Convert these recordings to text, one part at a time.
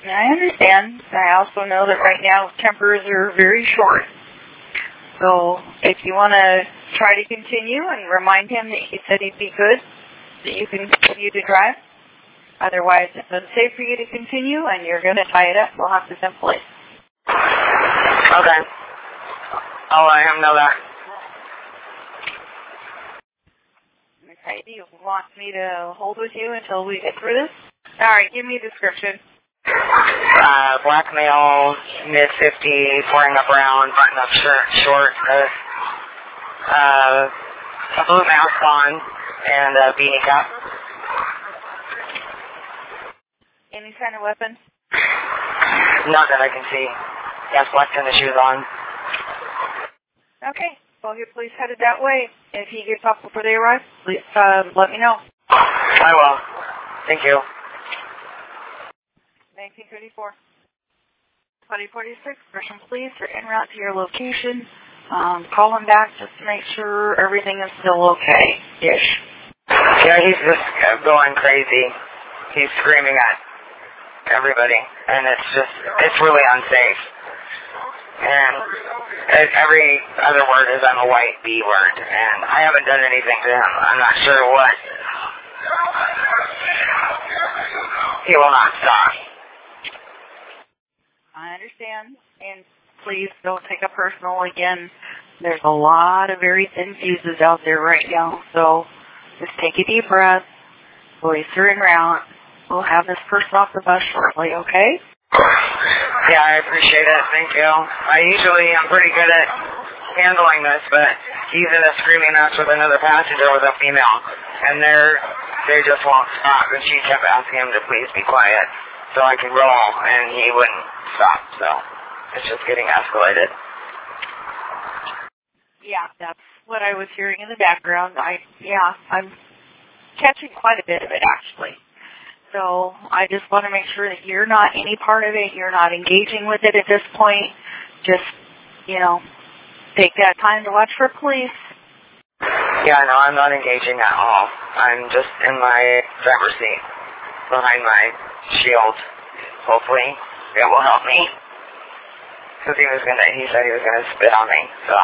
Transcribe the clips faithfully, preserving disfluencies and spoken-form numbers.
I understand. I also know that right now tempers are very short. So if you want to try to continue and remind him that he said he'd be good, that you can continue to drive. Otherwise, it's unsafe for you to continue, and you're going to tie it up. We'll have to simply. Okay. I'll let him know that. Okay, do you want me to hold with you until we get through this? All right, give me a description. Uh, black male, mid fifties, wearing a brown button-up shirt, short, uh, uh, a blue mask on, and a beanie cap. Any kind of weapon? Not that I can see. He has black tennis shoes on. Okay. Well, your police headed that way. If he gets off before they arrive, please uh, let me know. I will. Thank you. nineteen thirty-four. twenty forty-six, Gresham Police are en route to your location. Um, call him back just to make sure everything is still okay-ish. Yeah, he's just going crazy. He's screaming at everybody, and it's just, it's really unsafe. And every other word is I'm a white B word, and I haven't done anything to him. I'm not sure what. He will not stop. I understand, and please don't take it personal again. There's a lot of very thin fuses out there right now, so just take a deep breath. Police are en route. We'll have this person off the bus shortly, okay? Yeah, I appreciate it. Thank you. I usually am pretty good at handling this, but he's in a screaming match with another passenger with a female, and they're they just won't stop. And she kept asking him to please be quiet so I could roll, and he wouldn't stop. So it's just getting escalated. Yeah, that's what I was hearing in the background. I yeah, I'm catching quite a bit of it actually. So I just want to make sure that you're not any part of it. You're not engaging with it at this point. Just, you know, take that time to watch for police. Yeah, no, I'm not engaging at all. I'm just in my driver's seat behind my shield. Hopefully it will help me. Because he was gonna, he said he was gonna spit on me, so.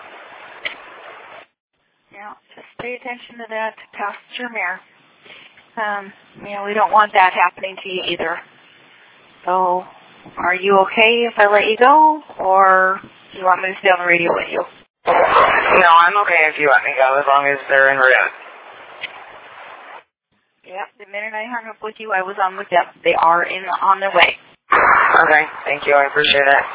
Yeah, just pay attention to that passenger mirror. Um, you know, we don't want that happening to you either. So, are you okay if I let you go, or do you want me to stay on the radio with you? No, I'm okay if you let me go, as long as they're en route. Yep, the minute I hung up with you, I was on with them. They are in on their way. Okay, thank you, I appreciate it.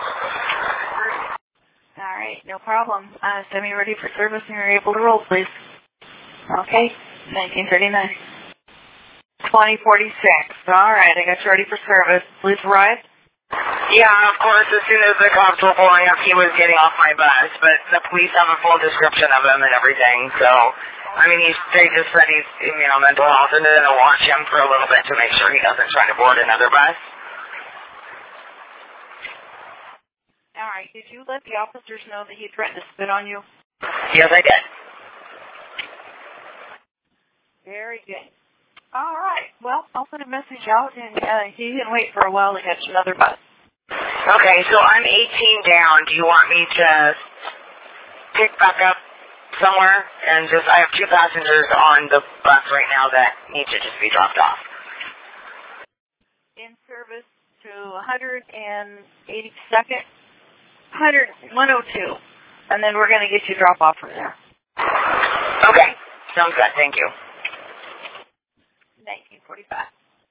All right, no problem. Uh, send me ready for service when you're able to roll, please. Okay, nineteen thirty-nine. twenty forty-six. All right, I got you ready for service. Police arrived? Yeah, of course, as soon as the cops were pulling up, he was getting off my bus, but the police have a full description of him and everything, so, I mean, he's, they just said he's, you know, mental health, and they're going to watch him for a little bit to make sure he doesn't try to board another bus. All right, did you let the officers know that he threatened to spit on you? Yes, I did. Very good. All right. Well, I'll send a message out, and uh, he can wait for a while to catch another bus. Okay, so I'm eighteen down. Do you want me to pick back up somewhere? And just, I have two passengers on the bus right now that need to just be dropped off. In service to one hundred eighty-second, one oh two. And then we're going to get you drop off from there. Okay, sounds good. Thank you. nineteen forty-five.